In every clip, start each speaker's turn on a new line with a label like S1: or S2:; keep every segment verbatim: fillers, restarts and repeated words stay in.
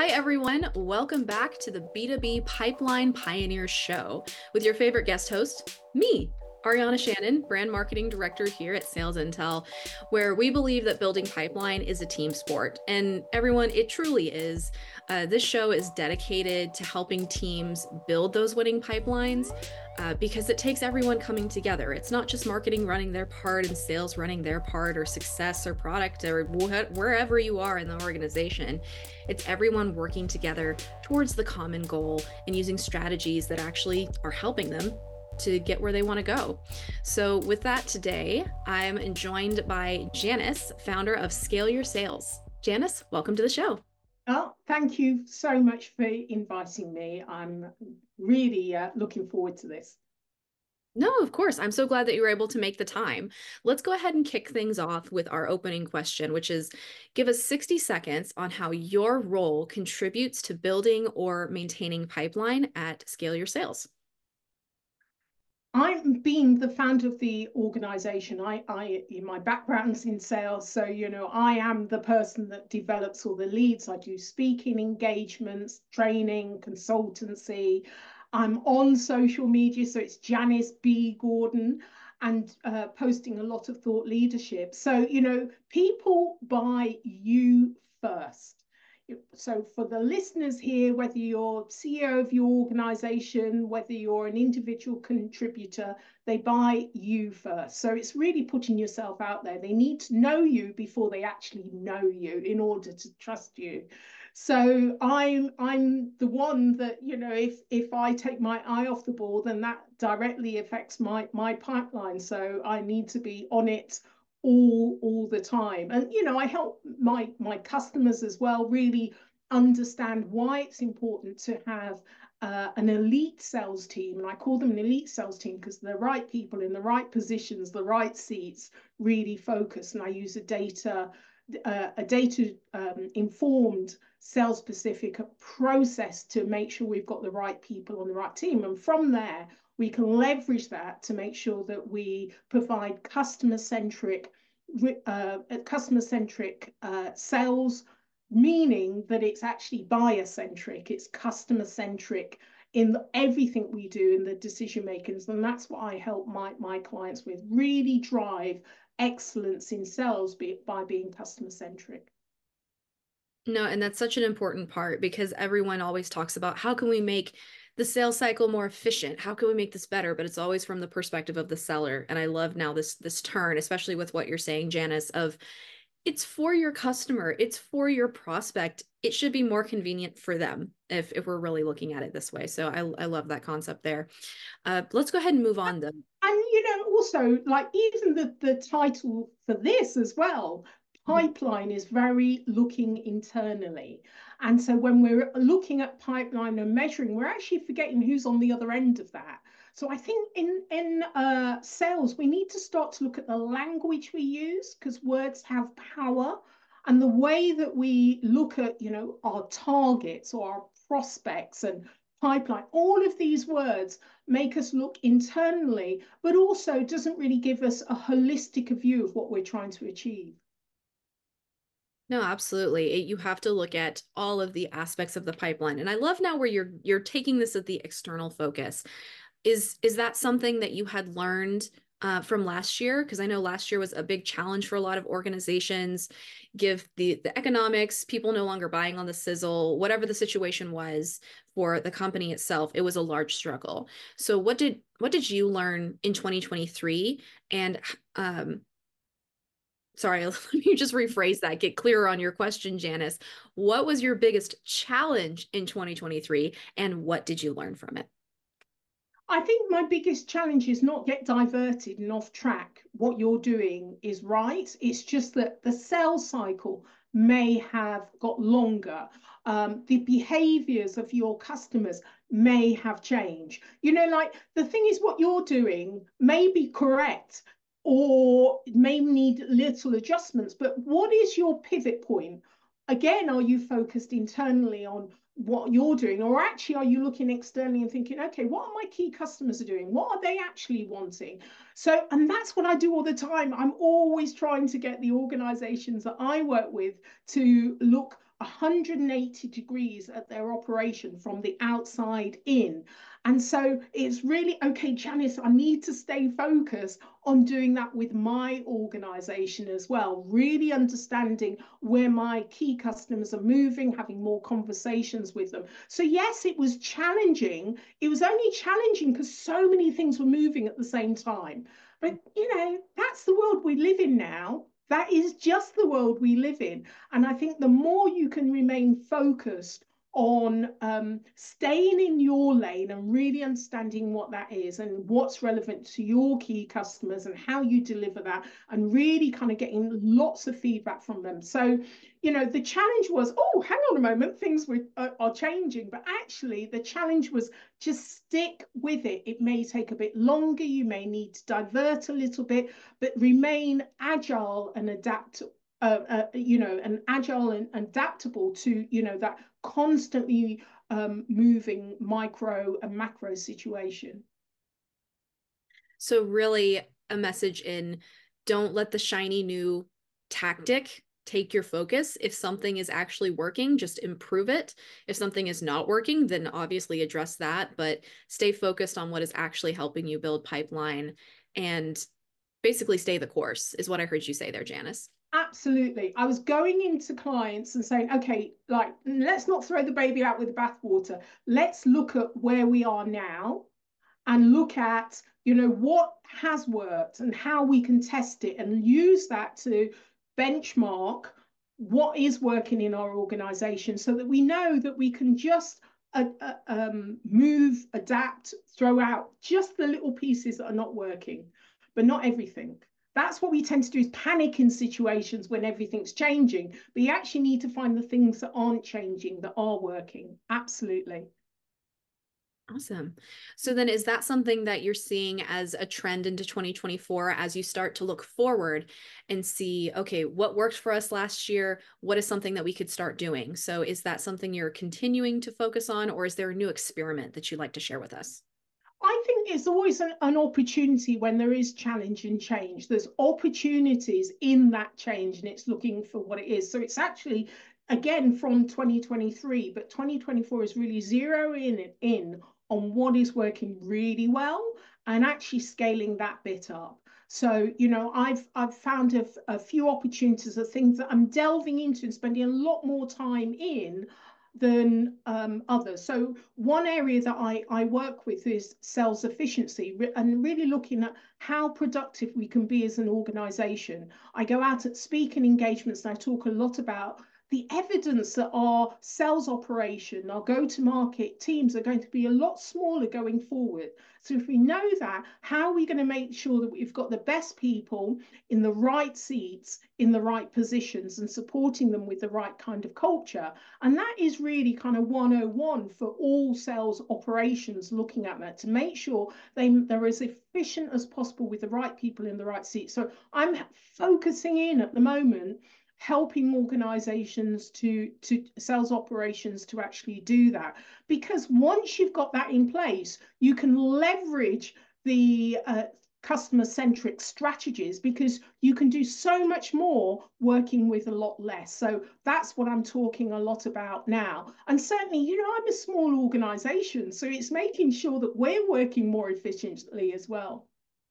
S1: Hi, everyone. Welcome back to the B two B Pipeline Pioneers Show with your favorite guest host, me, Ariana Shannon, Brand Marketing Director here at Sales Intel, where we believe that building pipeline is a team sport. And everyone, it truly is. Uh, this show is dedicated to helping teams build those winning pipelines uh, because it takes everyone coming together. It's not just marketing running their part and sales running their part, or success or product or wh- wherever you are in the organization. It's everyone working together towards the common goal and using strategies that actually are helping them to get where they want to go. So with that today, I'm joined by Janice, founder of Scale Your Sales. Janice, welcome to the show.
S2: Oh, thank you so much for inviting me. I'm really uh, looking forward to this.
S1: No, of course. I'm so glad that you were able to make the time. Let's go ahead and kick things off with our opening question, which is give us sixty seconds on how your role contributes to building or maintaining pipeline at Scale Your Sales.
S2: I'm being the founder of the organization. I, I, my background's in sales, so you know, I am the person that develops all the leads. I do speaking engagements, training, consultancy. I'm on social media, so it's Janice B. Gordon, and uh, posting a lot of thought leadership. So you know, people buy you first. So for the listeners here, whether you're C E O of your organization, whether you're an individual contributor, they buy you first. So it's really putting yourself out there. They need to know you before they actually know you in order to trust you. So I'm I'm the one that, you know, if if I take my eye off the ball, then that directly affects my my pipeline. So I need to be on it all all the time. And you know, I help my my customers as well really understand why it's important to have uh, an elite sales team. And I call them an elite sales team because the right people in the right positions, the right seats, really focus. And I use a data uh, a data um, informed sales specific process to make sure we've got the right people on the right team. And from there we can leverage that to make sure that we provide customer centric uh, customer centric uh, sales, meaning that it's actually buyer centric, it's customer centric in everything we do in the decision makers. And that's what I help my, my clients with, really drive excellence in sales by being customer centric.
S1: No, and that's such an important part because everyone always talks about how can we make the sales cycle more efficient? How can we make this better? But it's always from the perspective of the seller. And I love now this this turn, especially with what you're saying, Janice, of it's for your customer, it's for your prospect. It should be more convenient for them if, if we're really looking at it this way. So I, I love that concept there. Uh, let's go ahead and move on then.
S2: And you know, also like even the, the title for this as well, pipeline is very looking internally. And so when we're looking at pipeline and measuring, we're actually forgetting who's on the other end of that. So I think in in uh, sales, we need to start to look at the language we use because words have power, and the way that we look at, you know, our targets or our prospects and pipeline, all of these words make us look internally, but also doesn't really give us a holistic view of what we're trying to achieve.
S1: No, absolutely. It, you have to look at all of the aspects of the pipeline. And I love now where you're you're taking this at the external focus. Is is that something that you had learned uh, from last year? Because I know last year was a big challenge for a lot of organizations. Give the the economics, people no longer buying on the sizzle, whatever the situation was for the company itself, it was a large struggle. So what did what did you learn in twenty twenty-three? And um, sorry, let me just rephrase that, get clearer on your question, Janice. What was your biggest challenge in twenty twenty-three, and what did you learn from it?
S2: I think my biggest challenge is not get diverted and off track. What you're doing is right. It's just that the sales cycle may have got longer. Um, the behaviors of your customers may have changed. You know, like the thing is, what you're doing may be correct or may need little adjustments, but what is your pivot point? again, are you focused internally on what you're doing, or actually are you looking externally and thinking, okay, what are my key customers doing, what are they actually wanting? So, and that's what I do all the time. I'm always trying to get the organizations that I work with to look one hundred eighty degrees at their operation from the outside in. And so it's really, okay, Janice, I need to stay focused on doing that with my organization as well, really understanding where my key customers are moving, having more conversations with them. So yes, it was challenging. It was only challenging because so many things were moving at the same time. But, you know, that's the world we live in now. That is just the world we live in. And I think the more you can remain focused on um, staying in your lane and really understanding what that is and what's relevant to your key customers and how you deliver that, and really kind of getting lots of feedback from them. So, you know, the challenge was, oh, hang on a moment, things were, are, are changing. But actually, the challenge was just stick with it. It may take a bit longer. You may need to divert a little bit, but remain agile and adapt. Uh, uh, you know, and agile and adaptable to, you know, that constantly um, moving micro and macro situation.
S1: So really a message in, don't let the shiny new tactic take your focus. If something is actually working, just improve it. If something is not working, then obviously address that, but stay focused on what is actually helping you build pipeline and basically stay the course, is what I heard you say there, Janice.
S2: Absolutely. I was going into clients and saying, okay, like, let's not throw the baby out with the bathwater. Let's look at where we are now and look at, you know, what has worked and how we can test it and use that to benchmark what is working in our organization, so that we know that we can just uh, uh, um, move, adapt, throw out just the little pieces that are not working, but not everything. That's what we tend to do, is panic in situations when everything's changing. But you actually need to find the things that aren't changing, that are working. Absolutely.
S1: Awesome. So then is that something that you're seeing as a trend into twenty twenty-four as you start to look forward and see, okay, what worked for us last year? What is something that we could start doing? So is that something you're continuing to focus on, or is there a new experiment that you'd like to share with us?
S2: I think it's always an, an opportunity when there is challenge and change. There's opportunities in that change, and it's looking for what it is. So it's actually, again, from twenty twenty-three, but twenty twenty-four is really zeroing in, in on what is working really well and actually scaling that bit up. So, you know, I've I've found a, a few opportunities of things that I'm delving into and spending a lot more time in than um, others. So one area that I, I work with is sales efficiency, and really looking at how productive we can be as an organization. I go out at speaking engagements and I talk a lot about the evidence that our sales operation, our go-to-market teams are going to be a lot smaller going forward. So if we know that, how are we going to make sure that we've got the best people in the right seats, in the right positions, and supporting them with the right kind of culture? And that is really kind of one oh one for all sales operations, looking at that to make sure they, they're as efficient as possible with the right people in the right seats. So I'm focusing in at the moment, helping organizations to, to sales operations to actually do that. Because once you've got that in place, you can leverage the uh, customer-centric strategies, because you can do so much more working with a lot less. So that's what I'm talking a lot about now. And certainly, you know, I'm a small organization, so it's making sure that we're working more efficiently as well.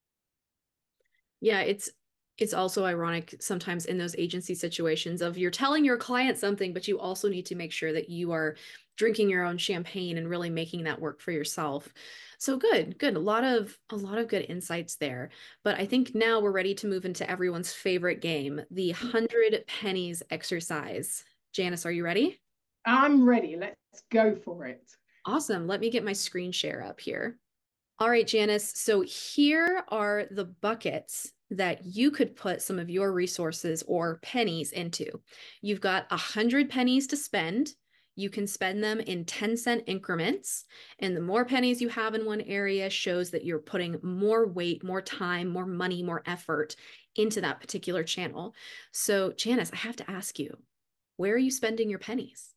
S1: Yeah, it's it's also ironic sometimes in those agency situations of you're telling your client something, but you also need to make sure that you are drinking your own champagne and really making that work for yourself. So good, good. A lot of a lot of good insights there. But I think now we're ready to move into everyone's favorite game, the hundred pennies exercise. Janice, are you ready?
S2: I'm ready. Let's go for it.
S1: Awesome. Let me get my screen share up here. All right, Janice. So here are the buckets that you could put some of your resources or pennies into. You've got a hundred pennies to spend. You can spend them in ten cent increments. And the more pennies you have in one area shows that you're putting more weight, more time, more money, more effort into that particular channel. So Janice, I have to ask you, where are you spending your pennies?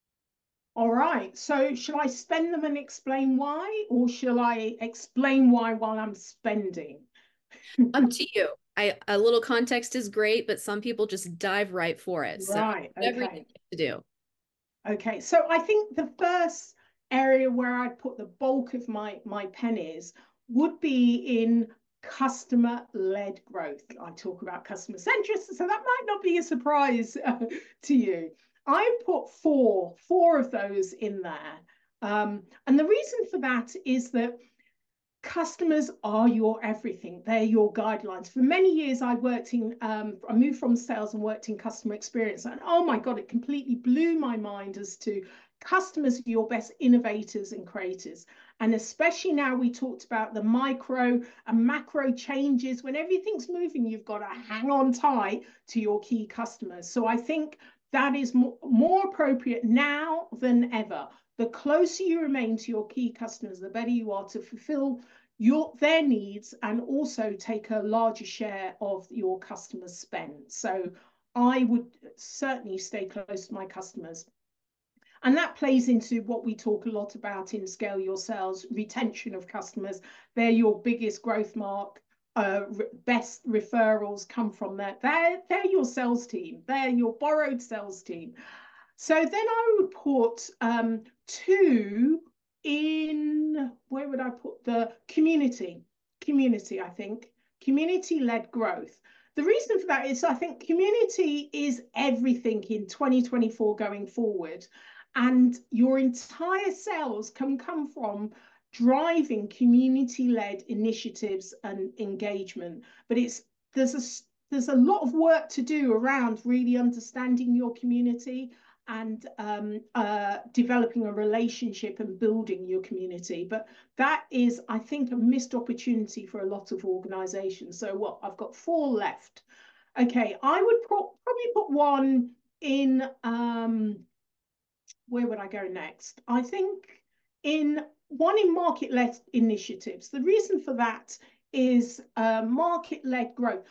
S2: All right. So shall I spend them and explain why, or shall I explain why while I'm spending?
S1: Up to you. I, a little context is great, but some people just dive right for it. So
S2: Right.
S1: whatever you
S2: Okay.
S1: need to do.
S2: Okay. So I think the first area where I'd put the bulk of my my pennies would be in customer-led growth. I talk about customer centricity, so that might not be a surprise uh, to you. I put four, four of those in there. Um, and the reason for that is that customers are your everything. They're your guidelines. For many years, I worked in, um, I moved from sales and worked in customer experience. And oh my God, it completely blew my mind as to customers are your best innovators and creators. And especially now we talked about the micro and macro changes. When everything's moving, you've got to hang on tight to your key customers. So I think that is more, more appropriate now than ever. The closer you remain to your key customers, the better you are to fulfill your their needs and also take a larger share of your customers' spend. So I would certainly stay close to my customers. And that plays into what we talk a lot about in Scale Your Sales, retention of customers. They're your biggest growth mark. Uh, best referrals come from that. They're, they're your sales team. They're your borrowed sales team. So then I would put um, two in, where would I put the community? Community, I think. Community-led growth. The reason for that is I think community is everything in twenty twenty-four going forward. And your entire sales can come from driving community-led initiatives and engagement. But it's there's a there's a lot of work to do around really understanding your community and um, uh, developing a relationship and building your community. But that is, I think, a missed opportunity for a lot of organizations. So what, I've got four left. Okay, I would pro probably put one in, um, where would I go next? I think in one in market-led initiatives. The reason for that is uh, market-led growth.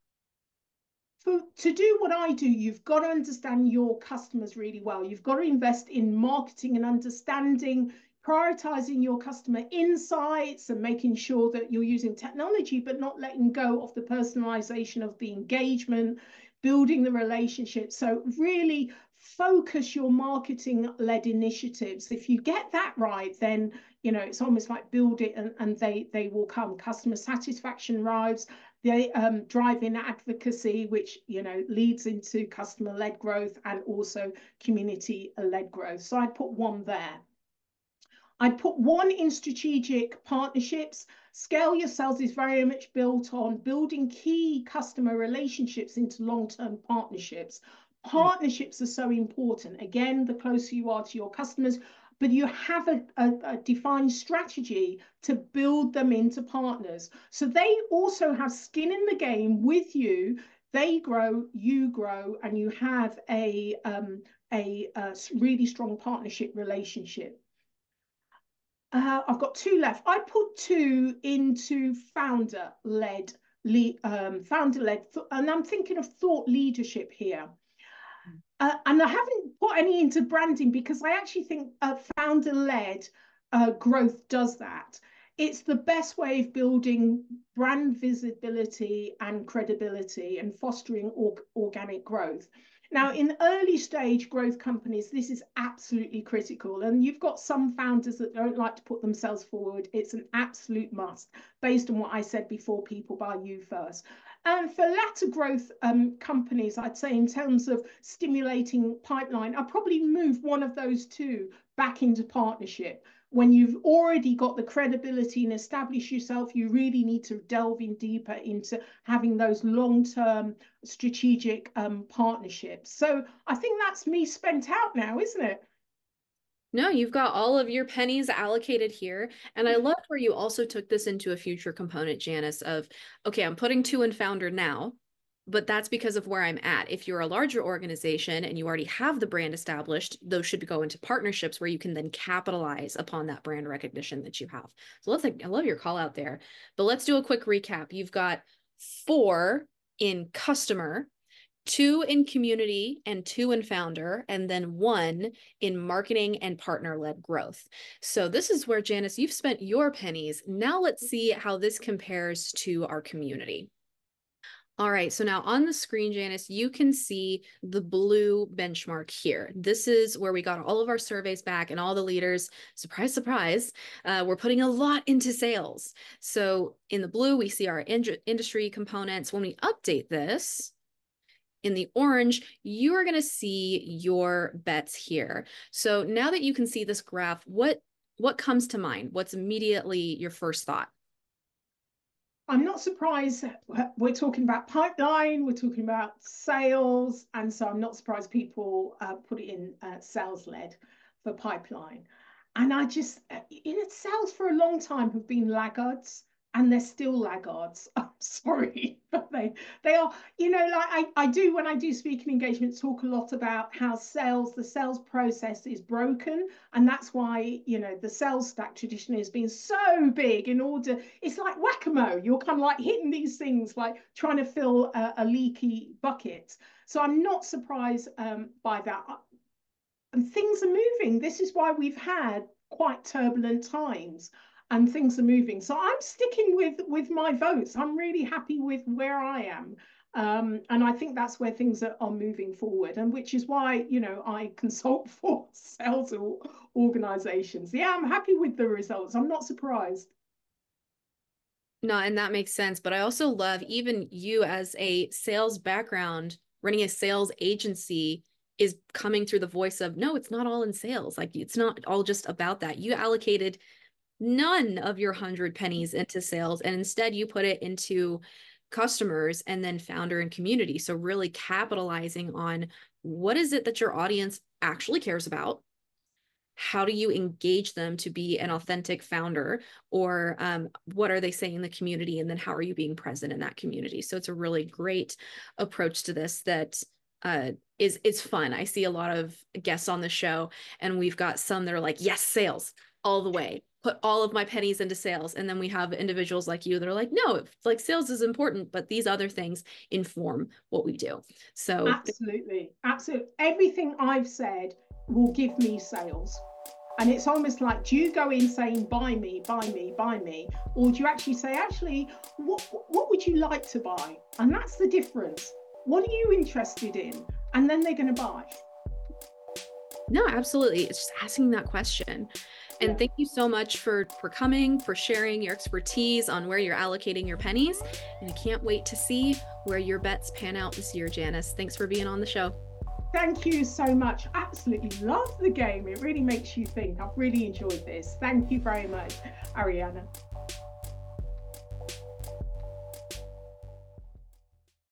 S2: For, to do what I do, you've got to understand your customers really well. You've got to invest in marketing and understanding, prioritizing your customer insights and making sure that you're using technology, but not letting go of the personalization of the engagement, building the relationship. So really focus your marketing-led initiatives. If you get that right, then you know it's almost like build it and, and they they will come. Customer satisfaction rise. They um, drive in advocacy, which you know leads into customer-led growth and also community-led growth. So I'd put one there. I'd put one in strategic partnerships. Scale Your Sales is very much built on building key customer relationships into long-term partnerships. Partnerships are so important. Again, the closer you are to your customers, but you have a, a, a defined strategy to build them into partners. So they also have skin in the game with you. They grow, you grow, and you have a, um, a, a really strong partnership relationship. Uh, I've got two left. I put two into founder-led, um, founder-led, and I'm thinking of thought leadership here. Uh, and I haven't put any into branding because I actually think uh, founder-led uh, growth does that. It's the best way of building brand visibility and credibility and fostering org organic growth. Now, in early stage growth companies, this is absolutely critical. And you've got some founders that don't like to put themselves forward. It's an absolute must based on what I said before, people buy you first. And for latter growth um, companies, I'd say in terms of stimulating pipeline, I'll probably move one of those two back into partnership. When you've already got the credibility and established yourself, you really need to delve in deeper into having those long-term strategic um, partnerships. So I think that's me spent out now, isn't it?
S1: No, you've got all of your pennies allocated here. And I loved where you also took this into a future component, Janice, of, okay, I'm putting two in founder now, but that's because of where I'm at. If you're a larger organization and you already have the brand established, those should go into partnerships where you can then capitalize upon that brand recognition that you have. So let's, I love your call out there, but let's do a quick recap. You've got four in customer, two in community and two in founder, and then one in marketing and partner-led growth. So this is where, Janice, you've spent your pennies. Now let's see how this compares to our community. All right, so now on the screen, Janice, you can see the blue benchmark here. This is where we got all of our surveys back and all the leaders, surprise, surprise, uh, we're putting a lot into sales. So in the blue, we see our in- industry components. When we update this, in the orange, you are going to see your bets here. So now that you can see this graph, what, what comes to mind? What's immediately your first thought?
S2: I'm not surprised. We're talking about pipeline, we're talking about sales, and so I'm not surprised people uh, put it in uh, sales-led for pipeline. And I just, in it, sales for a long time have been laggards, and they're still laggards. I'm sorry, but they they are. You know, like I, I do when I do speaking engagements, talk a lot about how sales, the sales process is broken, and that's why, you know, the sales stack traditionally has been so big. In order, it's like whack-a-mole. You're kind of like hitting these things, like trying to fill a, a leaky bucket. So I'm not surprised um, by that. And things are moving. This is why we've had quite turbulent times, and things are moving. So I'm sticking with with my votes. I'm really happy with where I am. Um, and I think that's where things are, are moving forward, and which is why, you know, I consult for sales organizations. Yeah, I'm happy with the results. I'm not surprised.
S1: No, and that makes sense. But I also love, even you as a sales background, running a sales agency is coming through the voice of, no, it's not all in sales. Like, it's not all just about that. You allocated none of your hundred pennies into sales, and instead you put it into customers and then founder and community. So really capitalizing on what is it that your audience actually cares about? How do you engage them to be an authentic founder? Or um, what are they saying in the community? And then how are you being present in that community? So it's a really great approach to this that uh, is, is fun. I see a lot of guests on the show, and we've got some that are like, yes, sales all the way. Put all of my pennies into sales. And then we have individuals like you that are like, no, like sales is important, but these other things inform what we do. So
S2: absolutely, absolutely. Everything I've said will give me sales. And it's almost like, do you go in saying, buy me, buy me, buy me? Or do you actually say, actually, what, what would you like to buy? And that's the difference. What are you interested in? And then they're going to buy.
S1: No, absolutely. It's just asking that question. And yeah. Thank you so much for, for coming, for sharing your expertise on where you're allocating your pennies. And I can't wait to see where your bets pan out this year, Janice. Thanks for being on the show.
S2: Thank you so much. Absolutely love the game. It really makes you think. I've really enjoyed this. Thank you very much, Ariana.